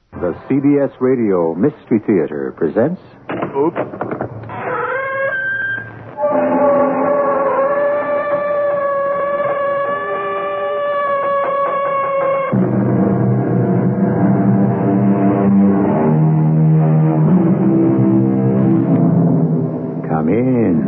The CBS Radio Mystery Theater presents... Come in.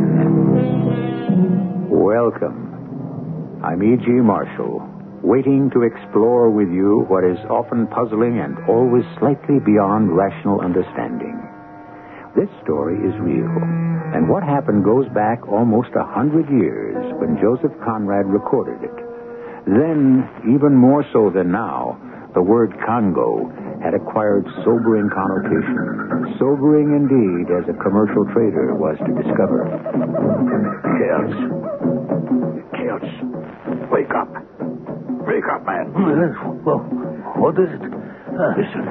Welcome. I'm E.G. Marshall, waiting to explore with you what is often puzzling and always slightly beyond rational understanding. This story is real, and what happened goes back almost 100 years when Joseph Conrad recorded it. Then, even more so than now, the word Congo had acquired sobering connotation. Sobering indeed, as a commercial trader was to discover. Kills. Wake up. Wake up, man. Well, what is it? Listen.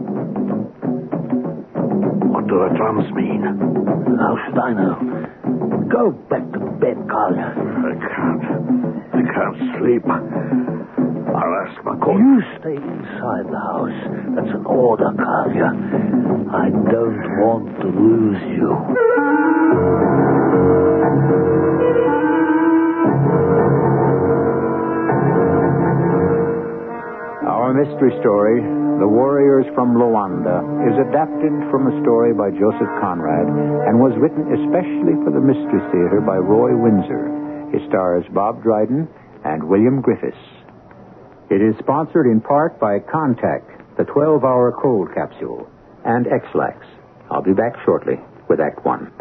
What do the drums mean? How should I know? Go back to bed, Carl. I can't sleep. I'll ask McCall. You stay inside the house. That's an order, Carl. I don't want to lose you. Our mystery story, The Warriors from Luanda, is adapted from a story by Joseph Conrad and was written especially for the Mystery Theater by Roy Windsor. It stars Bob Dryden and William Griffiths. It is sponsored in part by Contact, the 12-hour cold capsule, and X-Lax. I'll be back shortly with Act One.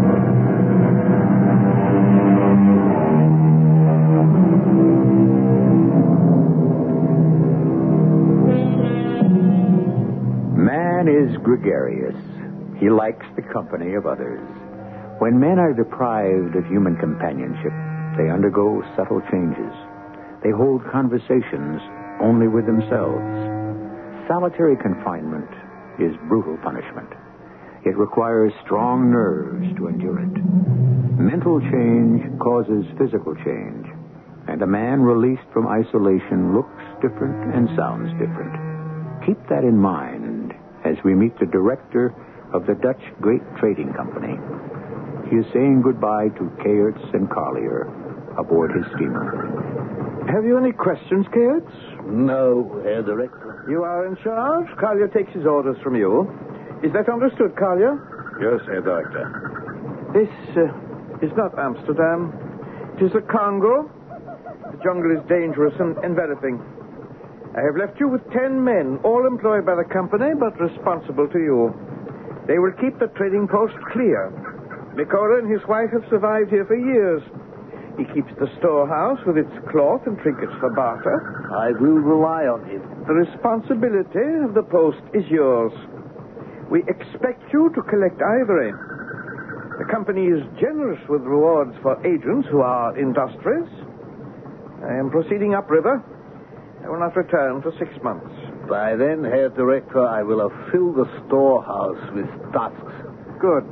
Man is gregarious. He likes the company of others. When men are deprived of human companionship, they undergo subtle changes. They hold conversations only with themselves. Solitary confinement is brutal punishment. It requires strong nerves to endure it. Mental change causes physical change, and a man released from isolation looks different and sounds different. Keep that in mind as we meet the director of the Dutch Great Trading Company. He is saying goodbye to Caertz and Collier aboard his steamer. Have you any questions, Caertz? No, Herr Director. You are in charge. Collier takes his orders from you. Is that understood, Collier? Yes, Herr Director. This is not Amsterdam. It is the Congo. The jungle is dangerous and enveloping. I have left you with 10 men, all employed by the company, but responsible to you. They will keep the trading post clear. Mikola and his wife have survived here for years. He keeps the storehouse with its cloth and trinkets for barter. I will rely on him. The responsibility of the post is yours. We expect you to collect ivory. The company is generous with rewards for agents who are industrious. I am proceeding upriver. I will not return for 6 months. By then, Herr Director, I will have filled the storehouse with tusks. Good.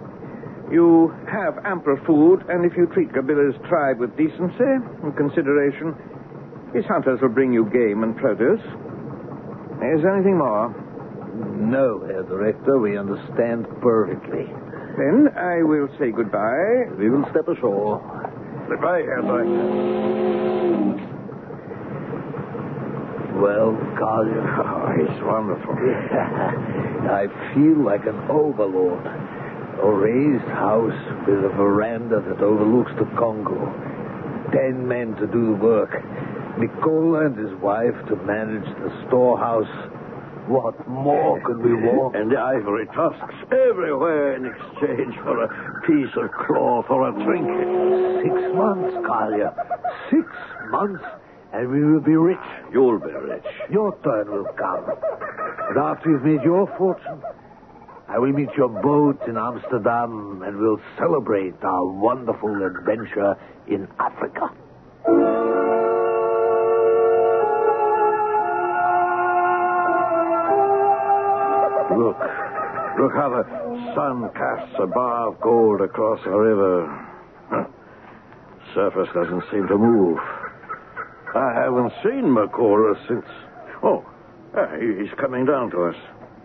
You have ample food, and if you treat Gabila's tribe with decency and consideration, his hunters will bring you game and produce. Is there anything more? No, Herr Director, we understand perfectly. Then I will say goodbye. We will step ashore. Goodbye, Herr Director. Well, Collier. Oh, he's wonderful. I feel like an overlord. A raised house with a veranda that overlooks the Congo. 10 men to do the work. Mikola and his wife to manage the storehouse. What more could we want? And the ivory tusks everywhere in exchange for a piece of cloth or a trinket. 6 months, Collier. 6 months, and we will be rich. You'll be rich. Your turn will come. And after you've made your fortune, I will meet your boat in Amsterdam and we'll celebrate our wonderful adventure in Africa. Look how the sun casts a bar of gold across the river. Surface doesn't seem to move. I haven't seen Mikola since... Oh, He's coming down to us.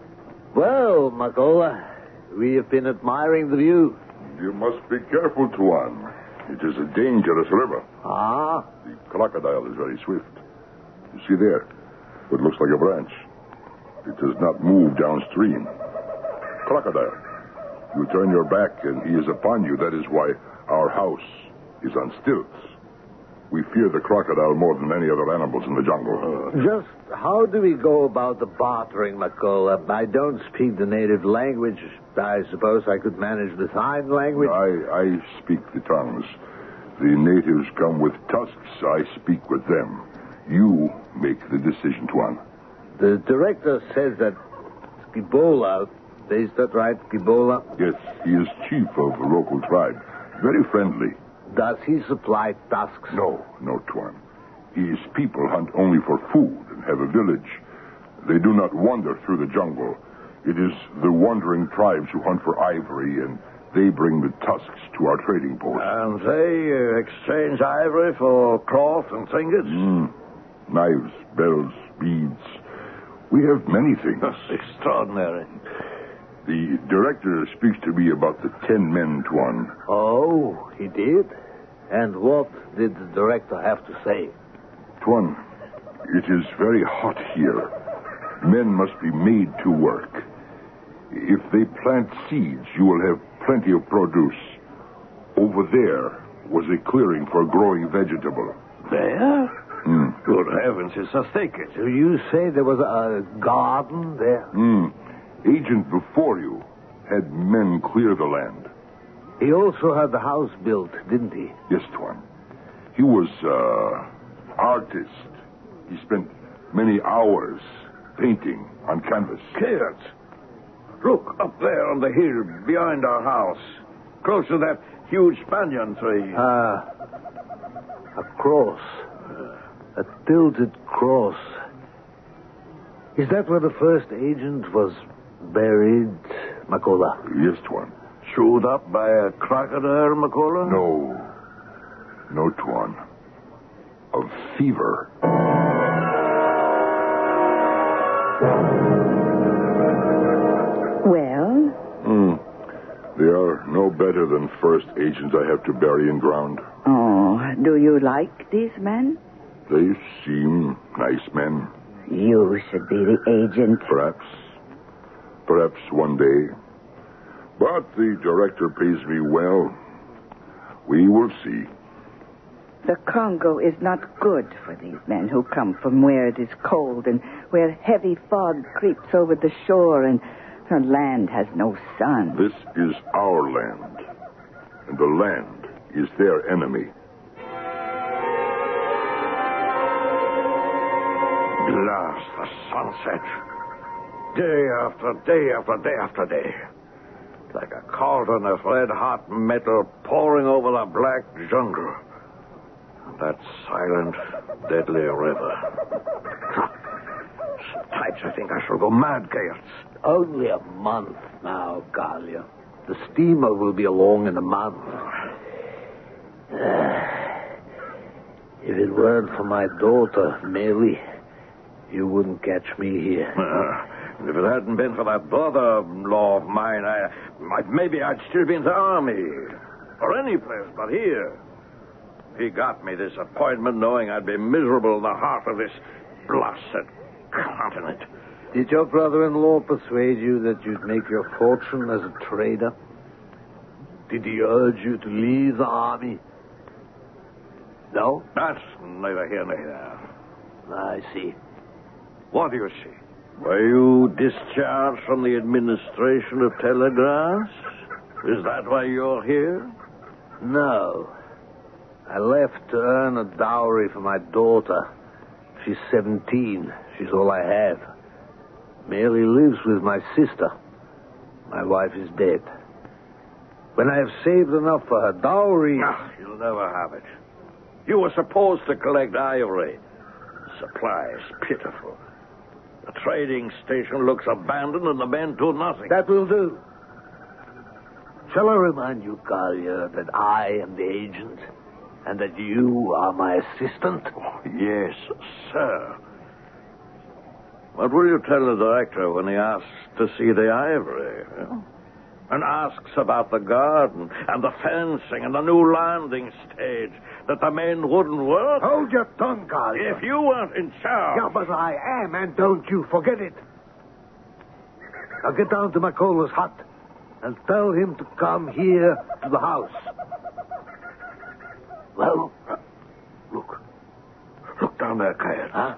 Well, Makola, we have been admiring the view. You must be careful, Tuan. It is a dangerous river. Ah? The crocodile is very swift. You see there? What looks like a branch. It does not move downstream. Crocodile. You turn your back and he is upon you. That is why our house is on stilts. We fear the crocodile more than any other animals in the jungle. Just how do we go about the bartering, Makola? I don't speak the native language. I suppose I could manage the sign language. I speak the tongues. The natives come with tusks. I speak with them. You make the decision, Tuan. The director says that Gibola, is that right, Gibola? Yes, he is chief of a local tribe. Very friendly. Does he supply tusks? No, Tuan. His people hunt only for food and have a village. They do not wander through the jungle. It is the wandering tribes who hunt for ivory, and they bring the tusks to our trading post. And they exchange ivory for cloth and trinkets? Knives, bells, beads. We have many things. That's extraordinary. The director speaks to me about the 10 men, Tuan. Oh, he did? And what did the director have to say? Tuan, it is very hot here. Men must be made to work. If they plant seeds, you will have plenty of produce. Over there was a clearing for growing vegetable. There? Good heavens, it's a thicket. Do you say there was a garden there? Agent before you had men clear the land. He also had the house built, didn't he? Yes, Tuan. He was artist. He spent many hours painting on canvas. Kid, look up there on the hill behind our house, close to that huge banyan tree. A cross. A tilted cross. Is that where the first agent was buried, Makola? Yes, Tuan. Chewed up by a crocodile, Makola? No, Tuan. Of fever. Well? They are no better than first agents I have to bury in ground. Oh, do you like these men? They seem nice men. You should be the agent. Perhaps one day. But the director pays me well. We will see. The Congo is not good for these men who come from where it is cold and where heavy fog creeps over the shore and the land has no sun. This is our land, and the land is their enemy. Glass, the sunset. Day after day after day after day. Like a cauldron of red-hot metal pouring over the black jungle. That silent, deadly river. Sometimes I think I shall go mad, Gaius. Only a month now, Galia. The steamer will be along in a month. If it weren't for my daughter, Mary, you wouldn't catch me here. If it hadn't been for that brother-in-law of mine, maybe I'd still be in the army. Or any place but here. He got me this appointment knowing I'd be miserable in the heart of this blasted continent. Did your brother-in-law persuade you that you'd make your fortune as a trader? Did he urge you to leave the army? No? That's neither here nor there. I see. What do you see? Were you discharged from the administration of telegraphs? Is that why you're here? No. I left to earn a dowry for my daughter. She's 17. She's all I have. Mary lives with my sister. My wife is dead. When I have saved enough for her dowry... You'll never have it. You were supposed to collect ivory. Supply is pitiful. The trading station looks abandoned and the men do nothing. That will do. Shall I remind you, Collier, that I am the agent and that you are my assistant? Oh, yes, sir. What will you tell the director when he asks to see the ivory? And asks about the garden and the fencing and the new landing stage that the men wouldn't work? Hold your tongue, Carl. If you weren't in charge... Yeah, but I am, and don't you forget it. Now get down to McCullough's hut and tell him to come here to the house. Well? Look. Look down there, Kyle. Huh?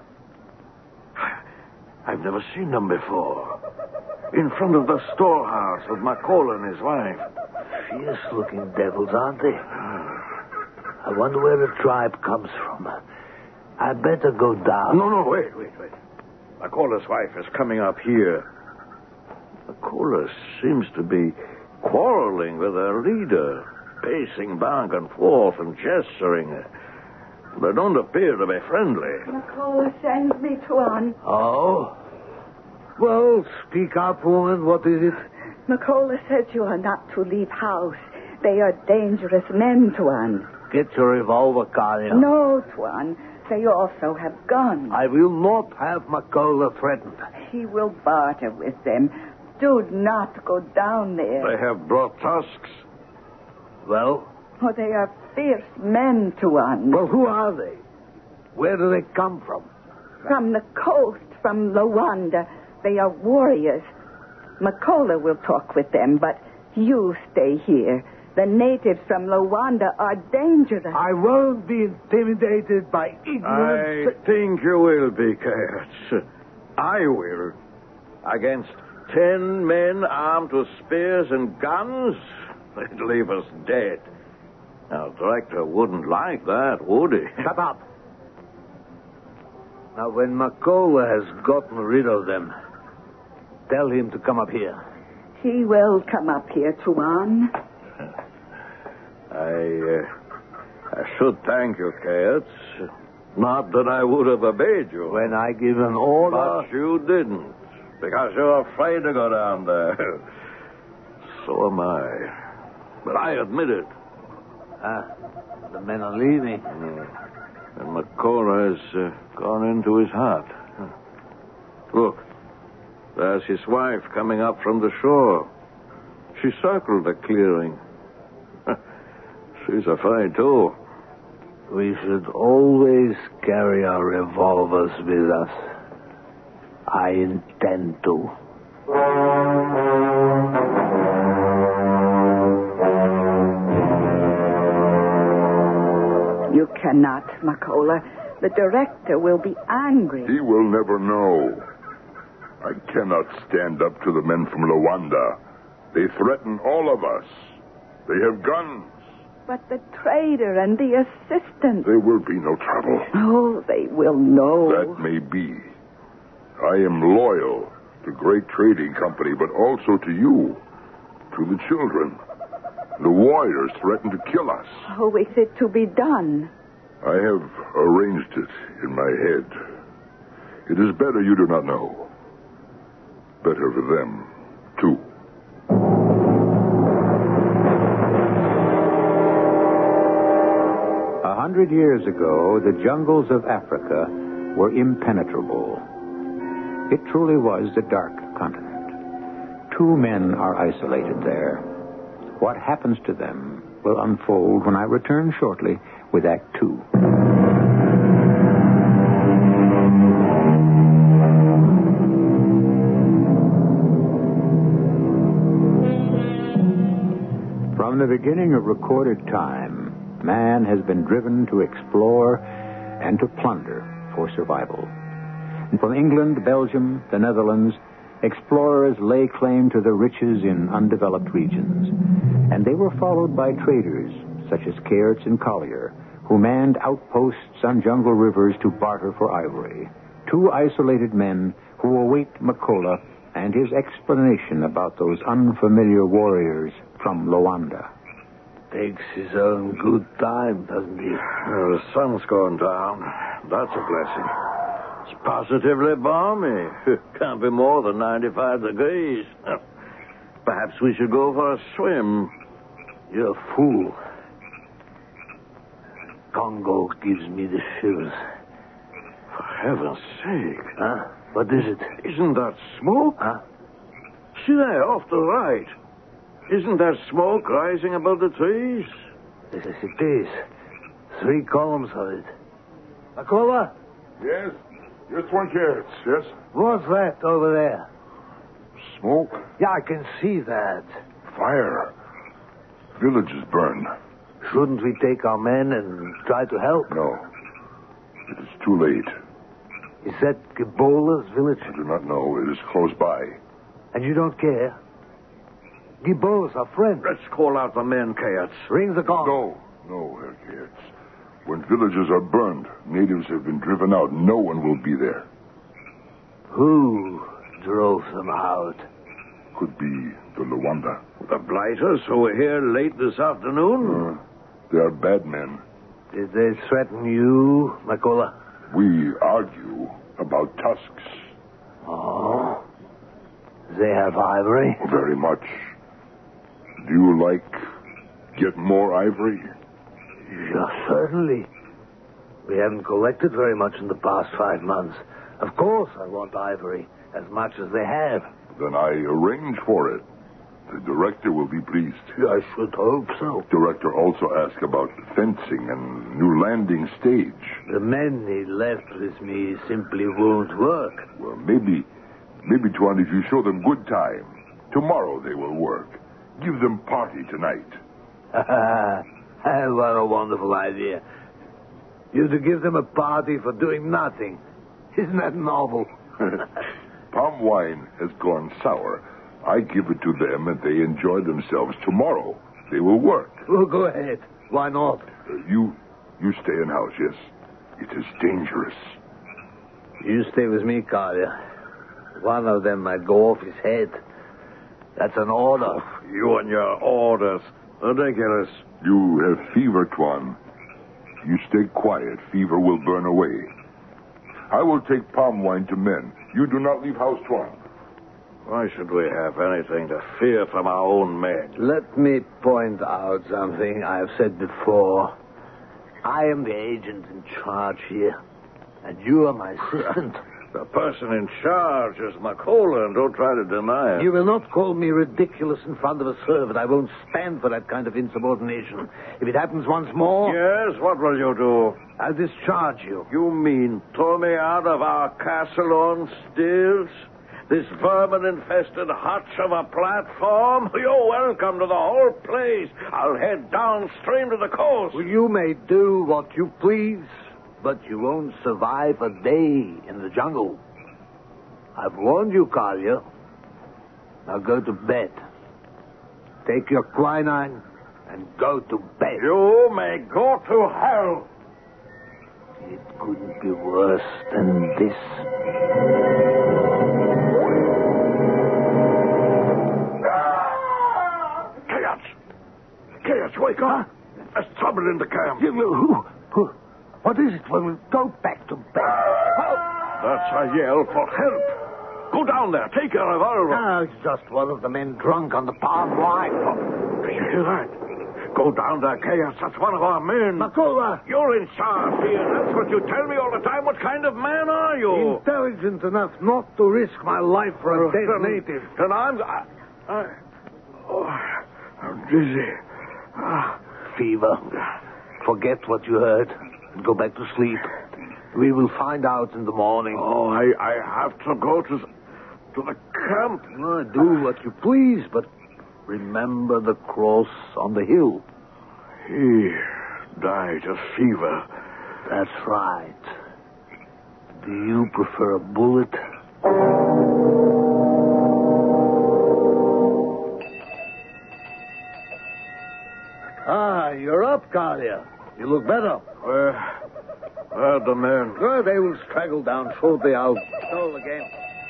I've never seen them before. In front of the storehouse with McCullough and his wife. Fierce-looking devils, aren't they? I wonder where the tribe comes from. I better go down. No, wait. McCullough's wife is coming up here. McCullough seems to be quarreling with her leader, pacing back and forth and gesturing. They don't appear to be friendly. McCullough sends me, Tuan. Oh? Well, speak up, woman. What is it? McCullough says you are not to leave house. They are dangerous men, Tuan. Get your revolver, Kalia. No, Tuan. They also have guns. I will not have McCullough threatened. He will barter with them. Do not go down there. They have brought tusks. Well? Oh, they are fierce men, Tuan. Well, who are they? Where do they come from? From the coast, from Luanda. They are warriors. McCullough will talk with them, but you stay here. The natives from Luanda are dangerous. I won't be intimidated by ignorance. I think you will be, Cats. I will. Against 10 men armed with spears and guns? They'd leave us dead. Now, Director wouldn't like that, would he? Shut up. Now, when McCullough has gotten rid of them, tell him to come up here. He will come up here, Tuan. I should thank you, Cats. Not that I would have obeyed you. When I give an order... But you didn't, because you're afraid to go down there. So am I. But I admit it. The men are leaving. And McCullough has gone into his hut. Look, there's his wife coming up from the shore. She circled the clearing. She's afraid, too. We should always carry our revolvers with us. I intend to. You cannot, McCullough. The director will be angry. He will never know. I cannot stand up to the men from Luanda. They threaten all of us. They have guns. But the trader and the assistant... There will be no trouble. Oh, they will know. That may be. I am loyal to Great Trading Company, but also to you, to the children. The warriors threaten to kill us. How is it to be done? I have arranged it in my head. It is better you do not know. Better for them, too. 100 years ago, the jungles of Africa were impenetrable. It truly was the dark continent. 2 men are isolated there. What happens to them will unfold when I return shortly with Act 2. From the beginning of recorded time, man has been driven to explore and to plunder for survival. And from England, Belgium, the Netherlands, explorers lay claim to the riches in undeveloped regions. And they were followed by traders, such as Cairds and Collier, who manned outposts on jungle rivers to barter for ivory. 2 isolated men who await McCullough and his explanation about those unfamiliar warriors from Luanda. Takes his own good time, doesn't he? Well, the sun's going down. That's a blessing. It's positively balmy. Can't be more than 95 degrees. Perhaps we should go for a swim. You're a fool. Congo gives me the shivers. For heaven's sake. Huh? What is it? Isn't that smoke? Huh? See there, off the right. Isn't that smoke rising above the trees? Yes, it is. 3 columns of it. Makola, Yes? Yes, one carrots, yes? what's that over there? Smoke, Yeah, I can see that. fire. Village is burned. Shouldn't we take our men and try to help? No. It is too late. Is that Gibola's village? I do not know. It is close by. And you don't care? Gibola's our friend. Let's call out the men, Kayats. Ring the gong. No, Herr Kurtz. When villages are burned, natives have been driven out. No one will be there. Who drove them out? Could be the Luanda. The blighters who were here late this afternoon? They are bad men. Did they threaten you, Makola? We argue about tusks. Oh. They have ivory? Very much. Do you get more ivory? Yeah, certainly. We haven't collected very much in the past 5 months. Of course I want ivory, as much as they have. Then I arrange for it. The director will be pleased. I should hope so. Director also asked about fencing and new landing stage. The men he left with me simply won't work. Well, maybe, Tuan, if you show them good time, tomorrow they will work. Give them party tonight. What a wonderful idea. You to give them a party for doing nothing. Isn't that novel? Palm wine has gone sour. I give it to them and they enjoy themselves. Tomorrow they will work. Well, go ahead. Why not? You stay in house, yes? It is dangerous. You stay with me, Kalia. One of them might go off his head. That's an order. You and your orders. Ridiculous. You have fever, Tuan. You stay quiet. Fever will burn away. I will take palm wine to men. You do not leave house, Tuan. Why should we have anything to fear from our own men? Let me point out something I have said before. I am the agent in charge here, and you are my assistant. The person in charge is Makola, and don't try to deny it. You will not call me ridiculous in front of a servant. I won't stand for that kind of insubordination. If it happens once more... Yes, what will you do? I'll discharge you. You mean throw me out of our castle on stilts? This vermin-infested hutch of a platform? You're welcome to the whole place. I'll head downstream to the coast. Well, you may do what you please, but you won't survive a day in the jungle. I've warned you, Kalia. Now go to bed. Take your quinine and go to bed. You may go to hell. It couldn't be worse than this. Chaos, wake up. There's trouble in the camp. Who? What is it? Well, go back to bed. That's a yell for help. Go down there. Take your revolver. Ah, it's just one of the men drunk on the palm wine. Oh, do you hear that? Go down there, Chaos. That's one of our men. Makola! You're in charge here. That's what you tell me all the time. What kind of man are you? Intelligent enough not to risk my life for a dead native. And I'm dizzy. Fever. Forget what you heard and go back to sleep. We will find out in the morning. Oh, I have to go to the camp. Do what you please, but remember the cross on the hill. He died of fever. That's right. Do you prefer a bullet? Ah, you're up, Kalia. You look better. Where'd the men? Well, they will straggle down shortly. I'll stroll again.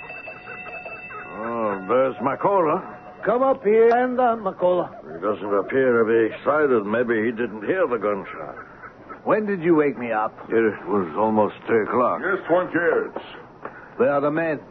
Oh, there's Makola. Come up here and Makola. He doesn't appear to be excited. Maybe he didn't hear the gunshot. When did you wake me up? It was almost 3 o'clock. Yes, Tuan Carrots. Where are the men?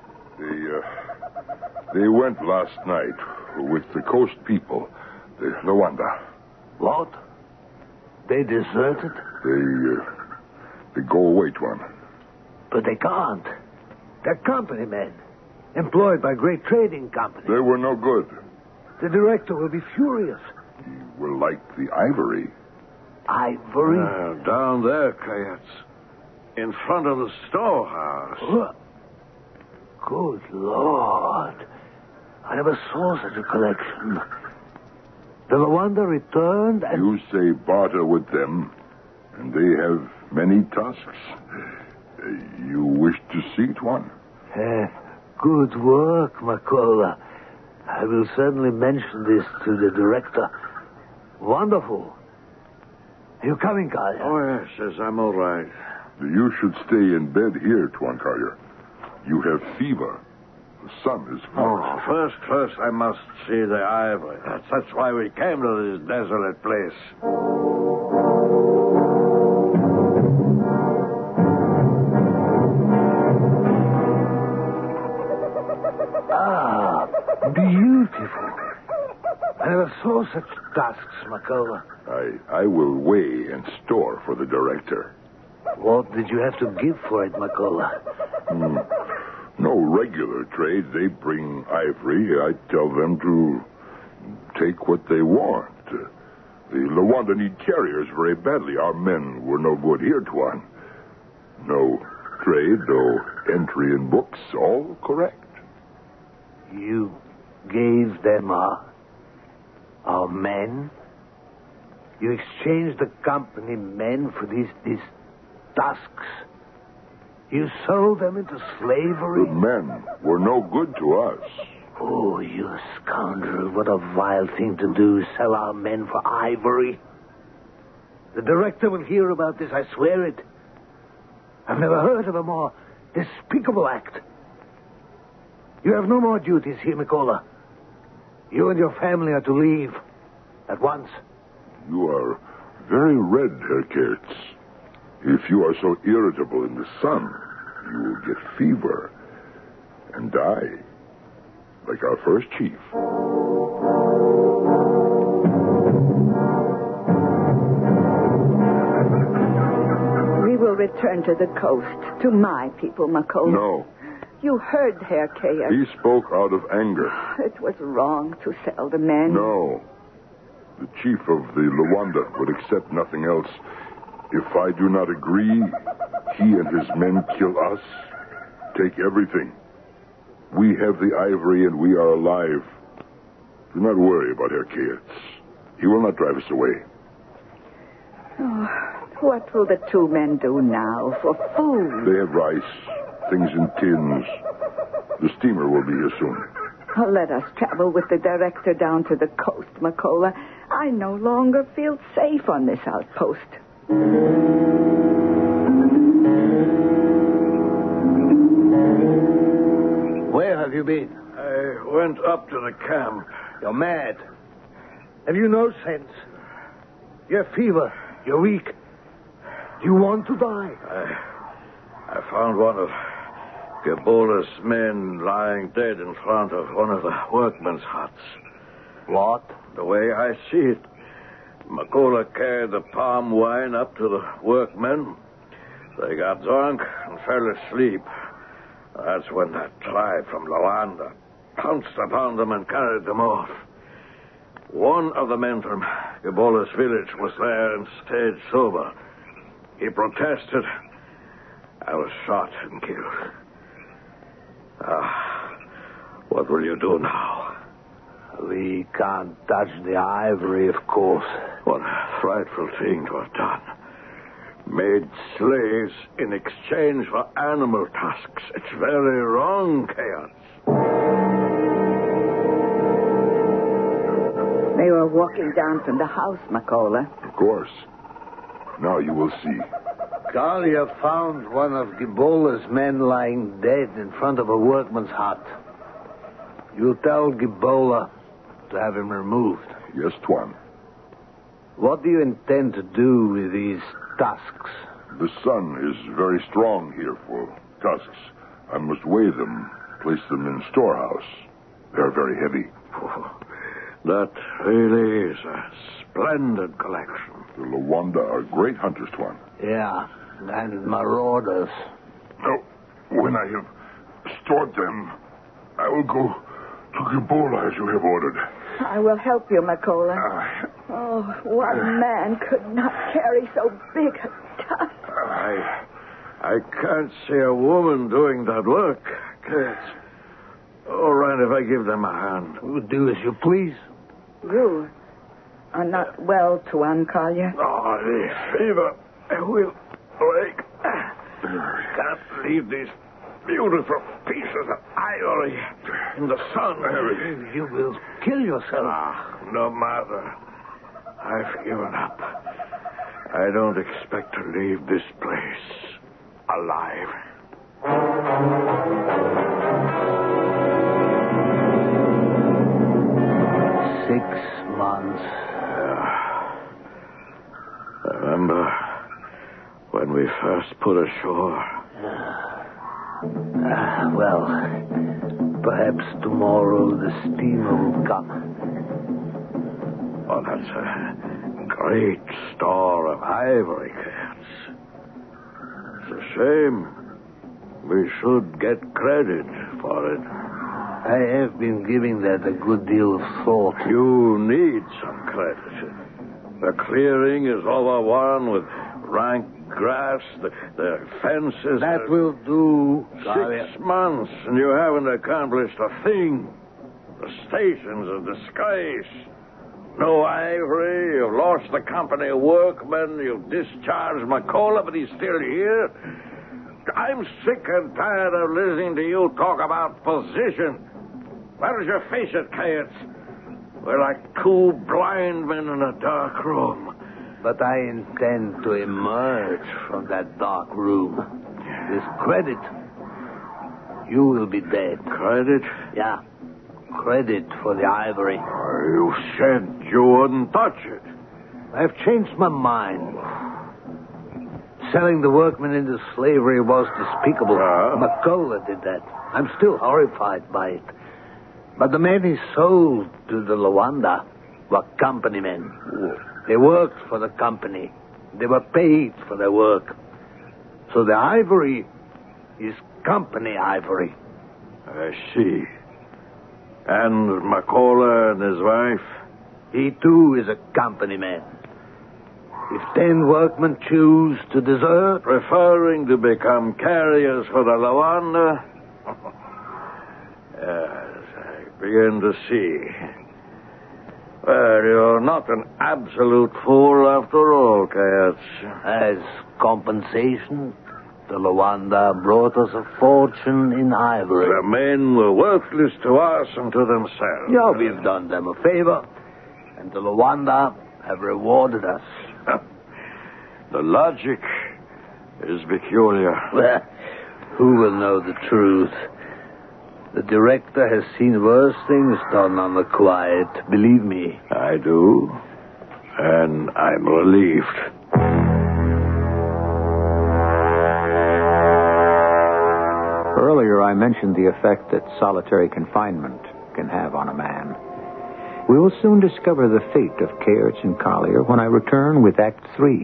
They went last night with the coast people, the Luanda. What? They deserted? They go away, Tuan. But they can't. They're company men, employed by great trading companies. They were no good. The director will be furious. He will like the ivory. Ivory? Down there, Kayats. In front of the storehouse. What? Good Lord. I never saw such a collection. The Luanda returned and... You say barter with them, and they have many tusks. You wish to see it, one? Good work, Makola. I will certainly mention this to the director. Wonderful. Are you coming, Collier? Oh, yes, I'm all right. You should stay in bed here, Tuan Collier. You have fever. The sun is hot. First, I must see the ivory. That's why we came to this desolate place. Ah, beautiful. I never saw such tusks, Makola. I will weigh and store for the director. What did you have to give for it, Makola? No regular trade. They bring ivory. I tell them to take what they want. The Luanda need carriers very badly. Our men were no good here, Tuan. No trade, no entry in books. All correct. You gave them our men? You exchanged the company men for these tusks? You sold them into slavery? The men were no good to us. Oh, you scoundrel. What a vile thing to do, sell our men for ivory. The director will hear about this, I swear it. I've never heard of a more despicable act. You have no more duties here, Makola. You and your family are to leave at once. You are very red, Herr Kurtz. If you are so irritable in the sun, you will get fever and die, like our first chief. We will return to the coast, to my people, Makola. No. You heard Herr Kea. He spoke out of anger. It was wrong to sell the men. No. The chief of the Luanda would accept nothing else. If I do not agree, he and his men kill us, take everything. We have the ivory and we are alive. Do not worry about Herr Kurtz. He will not drive us away. Oh, what will the two men do now for food? They have rice, things in tins. The steamer will be here soon. Oh, let us travel with the director down to the coast, Makola. I no longer feel safe on this outpost. Where have you been? I went up to the camp. You're mad. Have you no sense? You have fever. You're weak. Do you want to die? I found one of Gibola's men lying dead in front of one of the workmen's huts. What? The way I see it, Makola carried the palm wine up to the workmen. They got drunk and fell asleep. That's when that tribe from Luanda pounced upon them and carried them off. One of the men from Gibola's village was there and stayed sober. He protested. I was shot and killed. What will you do now? We can't touch the ivory, of course. What a frightful thing to have done. Made slaves in exchange for animal tusks. It's very wrong, Chaos. They were walking down from the house, Makola. Of course. Now you will see. Kalia found one of Gibola's men lying dead in front of a workman's hut. You tell Gibola to have him removed. Yes, Tuan. What do you intend to do with these tusks? The sun is very strong here for tusks. I must weigh them, place them in storehouse. They are very heavy. Oh, that really is a splendid collection. The Luanda are great hunters, Tuan. Yeah, and marauders. No, when I have restored them, I will go to Gibola as you have ordered. I will help you, Makola. One man could not carry so big a task. I can't see a woman doing that work. It's all right if I give them a hand. You do as you please. You are not well, Tuan Collier. Oh, the fever will break. Can't leave these beautiful pieces of ivory in the sun. You will kill yourself. No matter. I've given up. I don't expect to leave this place alive. 6 months. Remember when we first put ashore? Well, perhaps tomorrow the steamer will come. Oh, that's a great store of ivory cats. It's a shame. We should get credit for it. I have been giving that a good deal of thought. You need some credit. The clearing is overrun with rank grass. The fences... That will do. 6 months, and you haven't accomplished a thing. The station's a disgrace. No ivory. You've lost the company of workmen. You've discharged Makola, but he's still here. I'm sick and tired of listening to you talk about position. Where does your face it, Kayets? We're like two blind men in a dark room. But I intend to emerge from that dark room. With credit. You will be dead. Credit? Yeah. Credit for the ivory. You said you wouldn't touch it. I've changed my mind. Selling the workmen into slavery was despicable. Makola did that. I'm still horrified by it. But the men he sold to the Luanda were company men. They worked for the company. They were paid for their work. So the ivory is company ivory. I see. And Makola and his wife? He, too, is a company man. If 10 workmen choose to desert... Preferring to become carriers for the Luanda? Yes, I begin to see. Well, you're not an absolute fool after all, Kayets. As compensation, the Luanda brought us a fortune in ivory. The men were worthless to us and to themselves. Yeah, we've done them a favor, and the Luanda have rewarded us. The logic is peculiar. Well, who will know the truth? The director has seen worse things done on the quiet, believe me. I do, and I'm relieved. Earlier, I mentioned the effect that solitary confinement can have on a man. We will soon discover the fate of Kayets and Collier when I return with Act 3.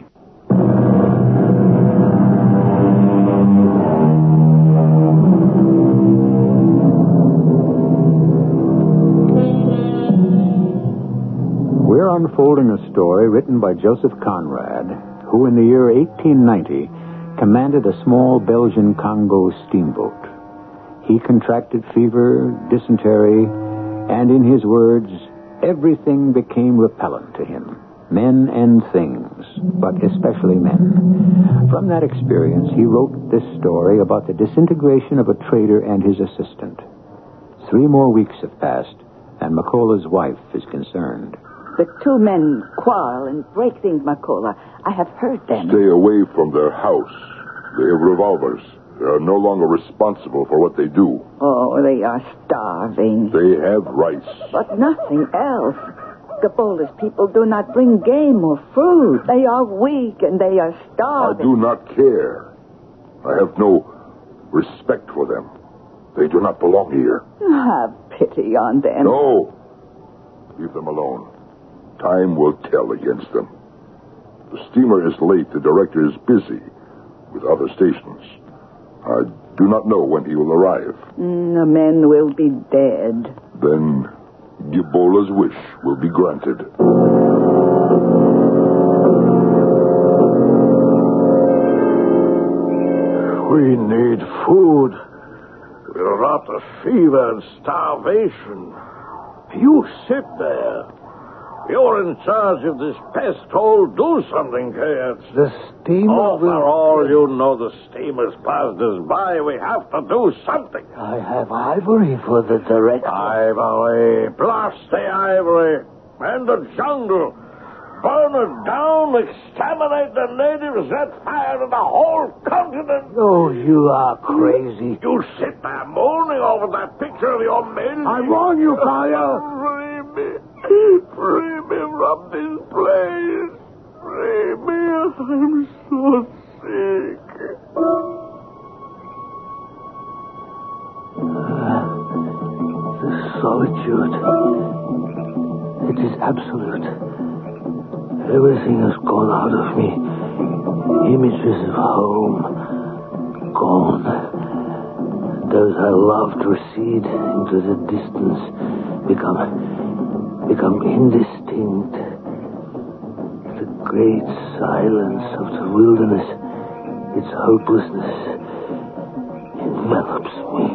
We're unfolding a story written by Joseph Conrad, who in the year 1890 commanded a small Belgian Congo steamboat. He contracted fever, dysentery, and in his words, everything became repellent to him. Men and things, but especially men. From that experience, he wrote this story about the disintegration of a trader and his assistant. 3 more weeks have passed, and Makola's wife is concerned. The 2 men quarrel and break things, Makola. I have heard them. Stay away from their house. They have revolvers. They are no longer responsible for what they do. Oh, they are starving. They have rice. But nothing else. Gabola's people do not bring game or fruit. They are weak and they are starving. I do not care. I have no respect for them. They do not belong here. Have pity on them. No. Leave them alone. Time will tell against them. The steamer is late. The director is busy with other stations. I do not know when he will arrive. The men will be dead. Then Gibola's wish will be granted. We need food. We're rot of fever and starvation. You sit there. You're in charge of this pest hole. Do something, Kayat. The steamer For all you know, the steamer's passed us by. We have to do something. I have ivory for the director. Ivory. Blast the ivory. And the jungle. Burn it down. Exterminate the natives. Set fire to the whole continent. Oh, you are crazy. You sit there moaning over that picture of your men. I warn you, Kaya. Free me. Free me from this place. Free me. I'm so sick. The solitude. It is absolute. Everything has gone out of me. Images of home. Gone. Those I loved recede into the distance. Become indistinct. The great silence of the wilderness, its hopelessness, envelops me.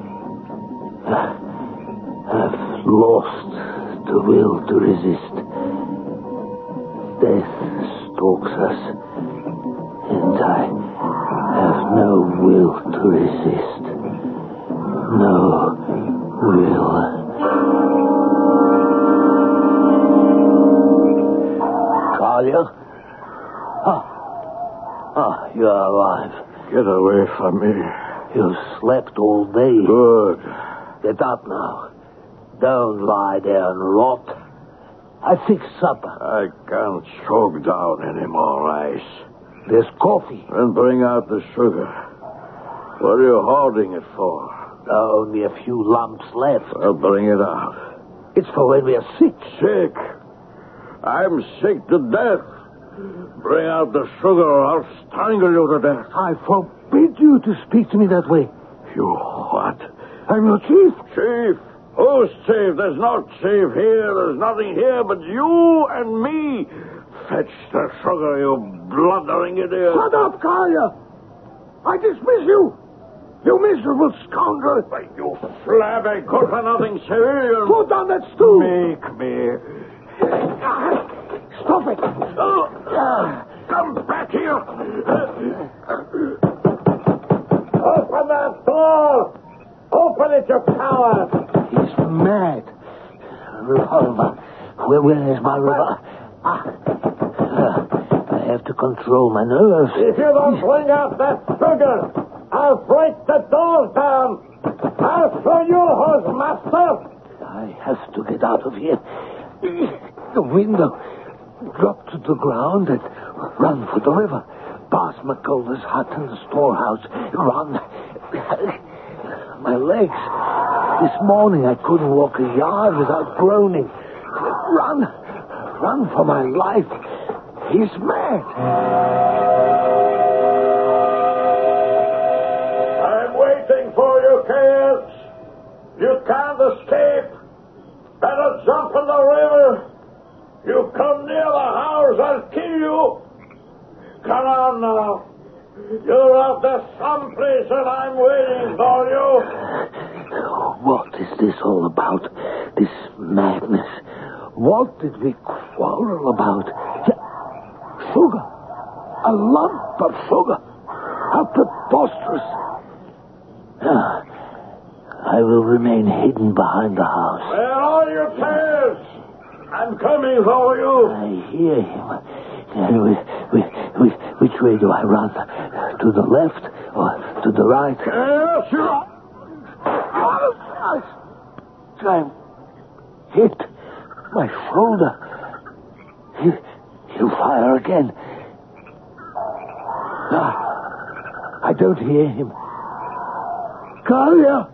I've lost the will to resist. Death stalks us, and I have no will to resist. No will. Talia? You're alive. Get away from me. You've slept all day. Good. Get up now. Don't lie there and rot. I fixed supper. I can't choke down any more ice. There's coffee. Then bring out the sugar. What are you holding it for? Only a few lumps left. Well, bring it out. It's for when we are sick. Sick? I'm sick to death. Bring out the sugar or I'll strangle you to death. I forbid you to speak to me that way. You what? I'm your chief. Chief? Who's chief? There's no chief here. There's nothing here but you and me. Fetch the sugar, you blundering idiot. Shut up, Kaya. I dismiss you. You miserable scoundrel. You flabby, good-for-nothing civilian. Put down that stool. Make me. Stop it. Come back here. Open that door. Open it, you coward. He's mad. Revolver. Where is my revolver? I have to control my nerves. If you don't bring out that sugar, I'll break the doors down. I'll show you who's master. I have to get out of here. The window. Drop to the ground and run for the river. Past McCullough's hut and the storehouse. Run. My legs. This morning I couldn't walk a yard without groaning. Run. Run for my life. He's mad. I'm waiting for you, kids. You can't escape. Better jump in the river. You come near the house, I'll kill you. Come on now. You're out there someplace and I'm waiting for you. What is this all about? This madness? What did we quarrel about? Sugar. A lump of sugar. How preposterous. I will remain hidden behind the house. Where are you, kids? I'm coming for you. I hear him. Which way do I run? To the left or to the right? Yes, you are. I'm hit. My shoulder. He'll fire again. I don't hear him. Kalia!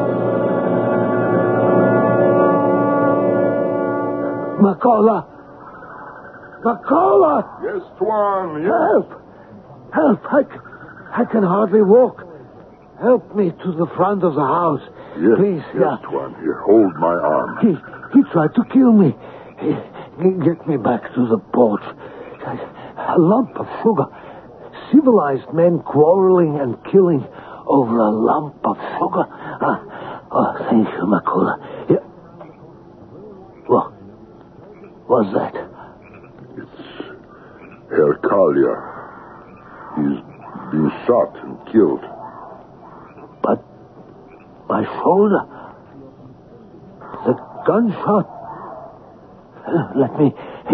McCullough! McCullough! Yes, Tuan, yes. Help! I can hardly walk. help me to the front of the house. Yes, Please. yes, Tuan. Here, hold my arm. He tried to kill me. Get me back to the porch. A lump of sugar. Civilized men quarreling and killing over a lump of sugar. Thank you, McCullough. Yeah. What? What's that? It's Herr Collier. He's been shot and killed. But my shoulder. The gunshot. Let me...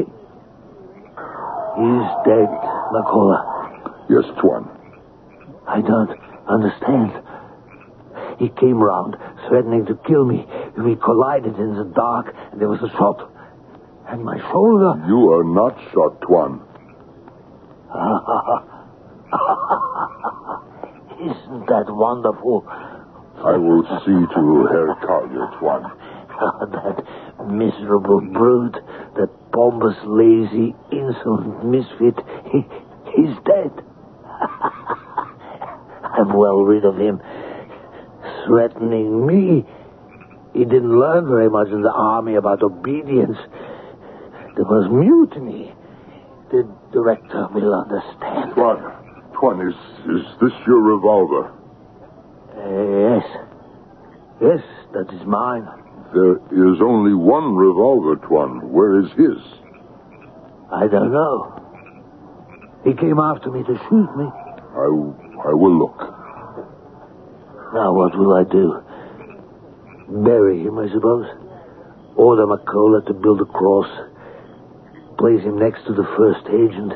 He's dead, McCullough. Yes, Tuan. I don't understand. He came round, threatening to kill me. We collided in the dark, and there was a shot. And my shoulder... You are not shot, Tuan. Isn't that wonderful? I will see to Herr Collier, Tuan. That miserable brute, that pompous, lazy, insolent misfit, he's dead. I'm well rid of him. Threatening me. He didn't learn very much in the army about obedience. There was mutiny. The director will understand. Tuan, is this your revolver? Yes. Yes, that is mine. There is only one revolver, Tuan. Where is his? I don't know. He came after me to shoot me. I will look. Now what will I do? Bury him, I suppose. Order McCullough to build a cross. Place him next to the first agent.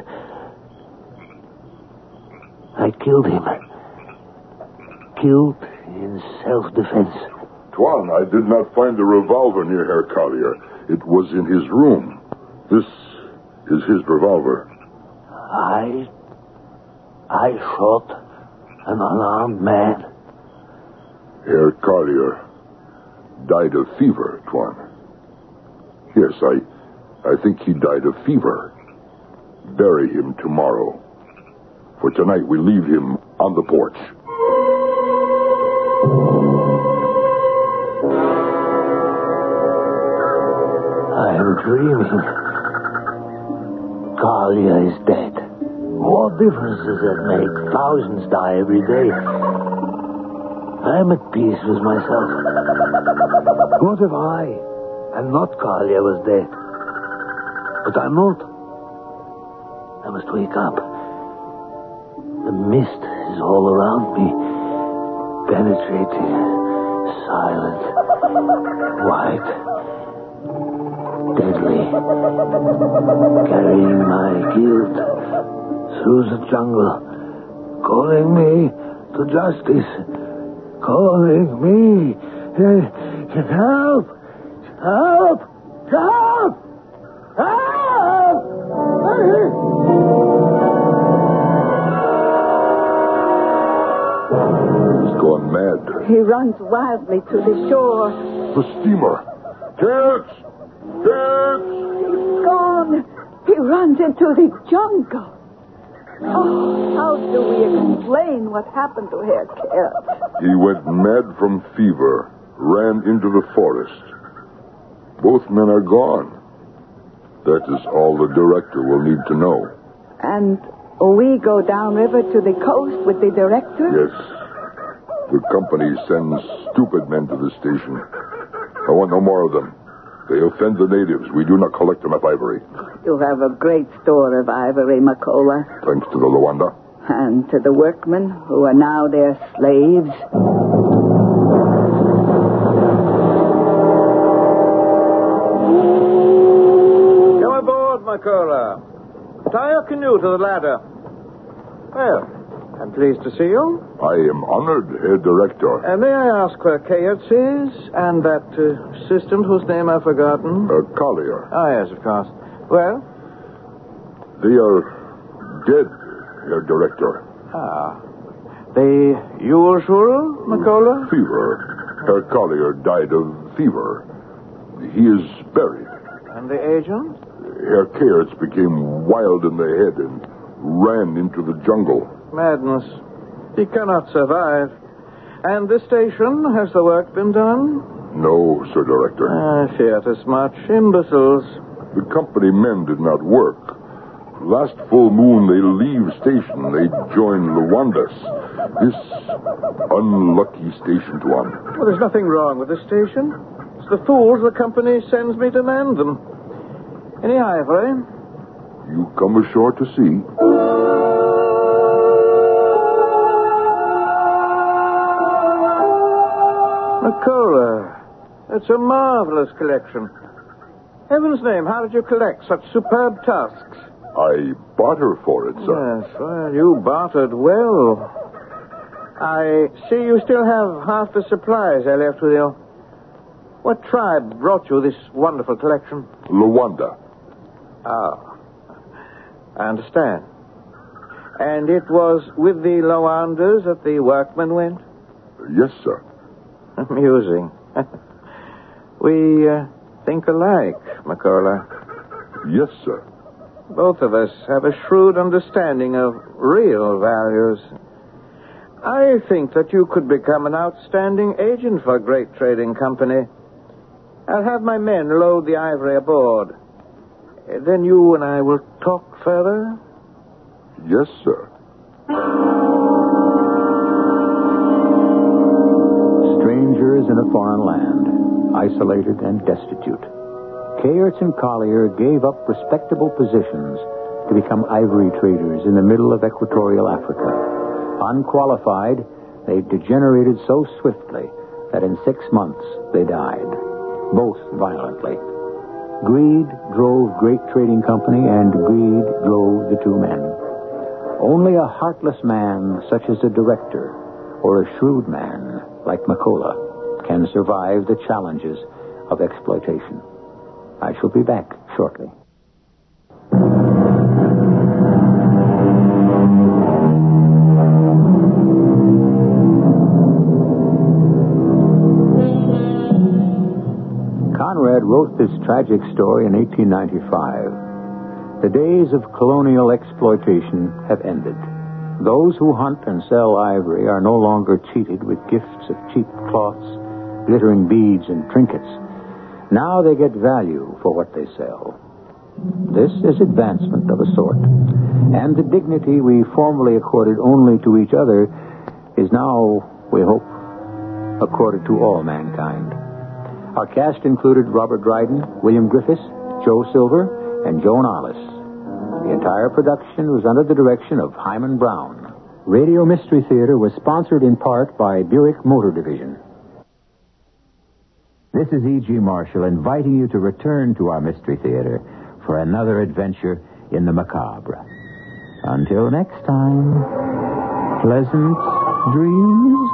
I killed him. Killed in self-defense. Tuan, I did not find the revolver near Herr Collier. It was in his room. This is his revolver. I shot an unarmed man. Herr Collier died of fever, Tuan. Yes, I think he died of fever. Bury him tomorrow. For tonight we leave him on the porch. I'm dreaming. Collier is dead. What difference does that make? Thousands die every day. I'm at peace with myself. What if I, and not Collier, was dead? But I'm not. I must wake up. The mist is all around me, penetrating, silent, white, deadly, carrying my guilt through the jungle, calling me to justice, calling me. Help! Help! Help! Help! He's gone mad. He runs wildly to the shore. The steamer. Kids! Kids! He's gone. He runs into the jungle. Oh, how do we explain what happened to Herr Kerr? He went mad from fever, ran into the forest. Both men are gone. That is all the director will need to know. And we go downriver to the coast with the director? Yes. The company sends stupid men to the station. I want no more of them. They offend the natives. We do not collect enough ivory. You have a great store of ivory, McCullough. Thanks to the Luanda. And to the workmen who are now their slaves. Come aboard, McCullough. Tie your canoe to the ladder. Well, I'm pleased to see you. I am honored, Herr Director. May I ask where Kayertz is and that assistant whose name I've forgotten? Collier. Ah, yes, of course. Well? They are dead, Herr Director. Ah. The usual, McCullough? Fever. Herr Collier died of fever. He is buried. And the agent? Herr Kayertz became wild in the head and ran into the jungle. Madness. He cannot survive. And the station, has the work been done? No, Sir Director. I feared as much. Imbeciles. The company men did not work. Last full moon, they leave station. They join Luandas. This unlucky station, Tuan. Well, there's nothing wrong with the station. It's the fools the company sends me to man them. Any ivory? You come ashore to see. Macola. It's a marvelous collection. Heaven's name, how did you collect such superb tusks? I barter for it, sir. Yes, well, you bartered well. I see you still have half the supplies I left with you. What tribe brought you this wonderful collection? Luanda. Ah, I understand. And it was with the Loanders that the workmen went? Yes, sir. Amusing. We think alike, Macola. Yes, sir. Both of us have a shrewd understanding of real values. I think that you could become an outstanding agent for a great trading company. I'll have my men load the ivory aboard. Then you and I will talk further? Yes, sir. Strangers in a foreign land, isolated and destitute. Kayerts and Collier gave up respectable positions to become ivory traders in the middle of equatorial Africa. Unqualified, they degenerated so swiftly that in 6 months they died, both violently. Greed drove great trading company, and greed drove the two men. Only a heartless man, such as a director, or a shrewd man like Macola, can survive the challenges of exploitation. I shall be back shortly. Conrad wrote this tragic story in 1895. The days of colonial exploitation have ended. Those who hunt and sell ivory are no longer cheated with gifts of cheap cloths, glittering beads, and trinkets. Now they get value for what they sell. This is advancement of a sort. And the dignity we formerly accorded only to each other is now, we hope, accorded to all mankind. Our cast included Robert Dryden, William Griffiths, Joe Silver, and Joan Arliss. The entire production was under the direction of Hyman Brown. Radio Mystery Theater was sponsored in part by Buick Motor Division. This is E.G. Marshall inviting you to return to our Mystery Theater for another adventure in the macabre. Until next time, pleasant dreams.